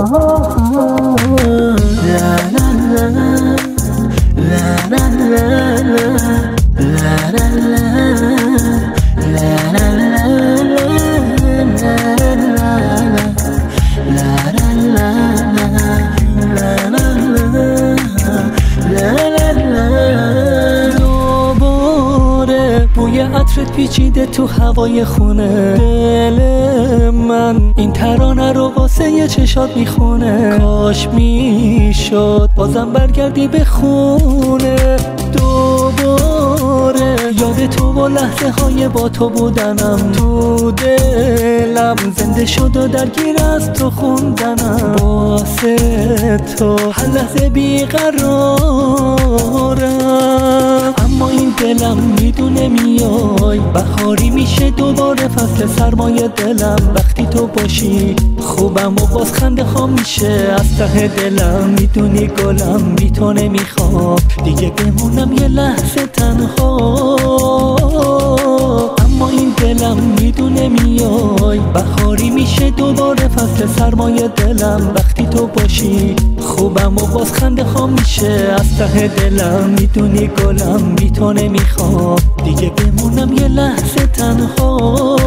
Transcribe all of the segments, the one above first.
بوی عطرت پیچیده تو هوای خونه، دل من این ترانه رو واسه یه چشات میخونه. کاش میشد بازم برگردی به خونه دوباره، یاد تو و لحظه های با تو بودنم تو دلم زنده شد و درگیر از تو خوندنم. واسه تو هر لحظه بیقرارم، اما این دلم میدونه میای بهاری میشه دوباره فصل سرمایه دلم. وقتی تو باشی خوبم و باز خنده خام میشه از ته دلم. میدونی گلم بی تو نمیخوام دیگه بمونم یه لحظه تنها، اما این دلم میدونه میای بهاری میشه دوباره فصل سرمایه دلم. وقتی تو باشی خوبم و باز خنده خام میشه از ته دلم. میدونی گلم بی تو نمیخوام دیگه بمونم یه لحظه تنها.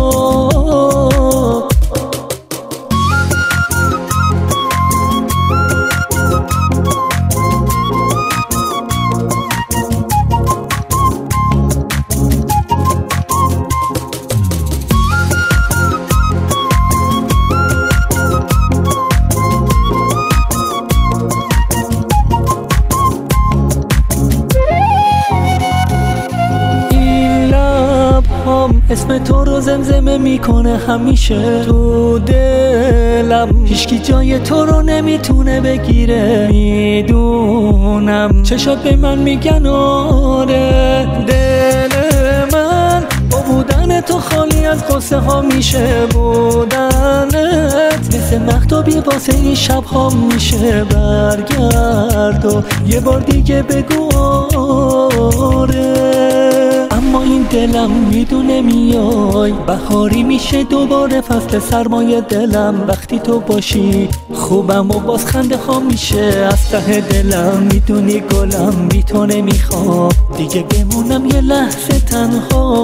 اسم تو رو زمزمه میکنه همیشه تو دلم، هیچکی جای تو رو نمیتونه بگیره. میدونم چشات به من میگن آره، دل من با بودن تو خالی از قصه ها میشه. بودنت مثل مهتابی واسه این شب ها میشه. برگرد و یه بار دیگه بگو آره، اما این دلم میدونه میای بهاری میشه دوباره فصل سرمایه دلم. وقتی تو باشی خوبم و باز خنده خام میشه از ته دلم. میدونی گلم بی تو نمیخوام دیگه بمونم یه لحظه تنها،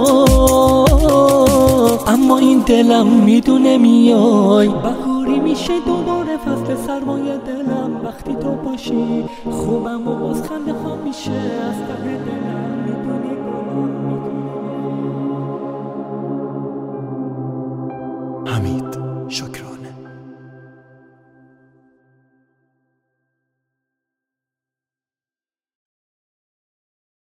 اما این دلم میدونه میای بهاری میشه دوباره فصل سرمایه دلم. وقتی تو باشی خوبم و باز خنده خام میشه از ته دلم.